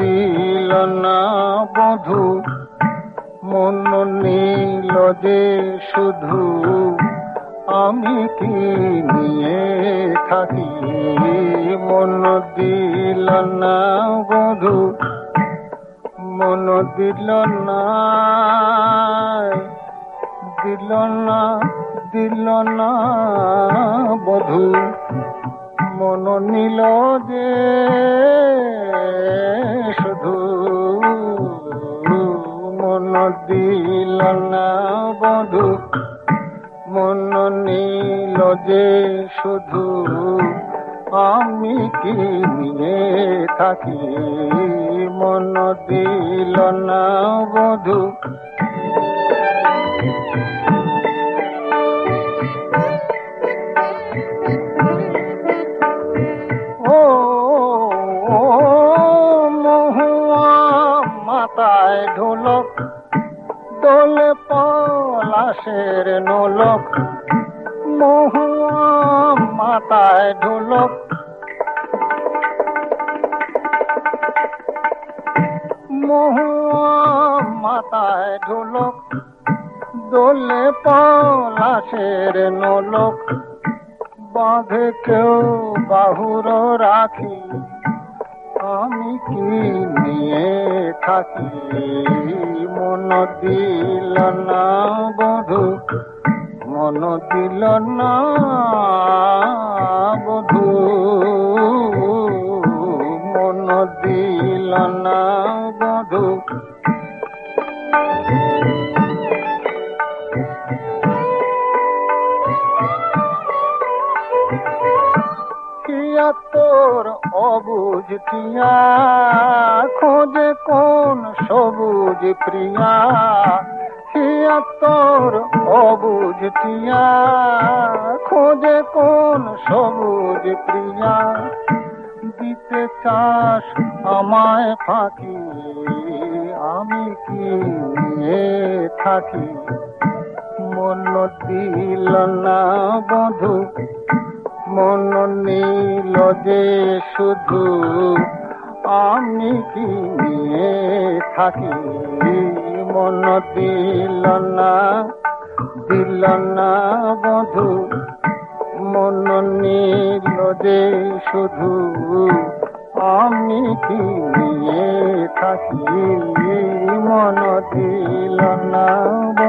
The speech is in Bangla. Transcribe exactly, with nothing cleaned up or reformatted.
দিল না বধূ, মন নীল যে শুধু, আমি কি নিয়ে থাকি। মন দিল না বধূ, মন দিল না, দিল না, দিল না বধূ, মন নীল যে শুধু, মন দিল না বধূ, মন নীল যে শুধু, আমি কি নিয়ে থাকি। মন দিল না বধূ। ও মহুয়া মাথায় ঢোলক, দোলে পলাশের নোলক। মহুয়া মাথায় ঢোলক, মহুয়া মাথায় ঢোলক, দোলে পলাশের নোলক। বাঁধে কেউ বাহুর রাখি, আমি কি নিয়ে থাকি। মন দিল না বধূ, মন দিল না বধূ, মন দিল না বধূ। তোর অবুঝ টিয়া, খোঁজে কোন সবুজ প্রিয়া। হিয়া তোর অবুঝ টিয়া, খোঁজে কোন সবুজ প্রিয়া। দিতে চাস আমায় ফাঁকি, আমি কি নিয়ে থাকি। মন দিল না বধূ, মন নীল যে শুধু, আমি কি নিয়ে থাকি। মন দিল না, দিল না বধূ, মন নীল যে শুধু, আমি কি নিয়ে থাকি। মন দিল না।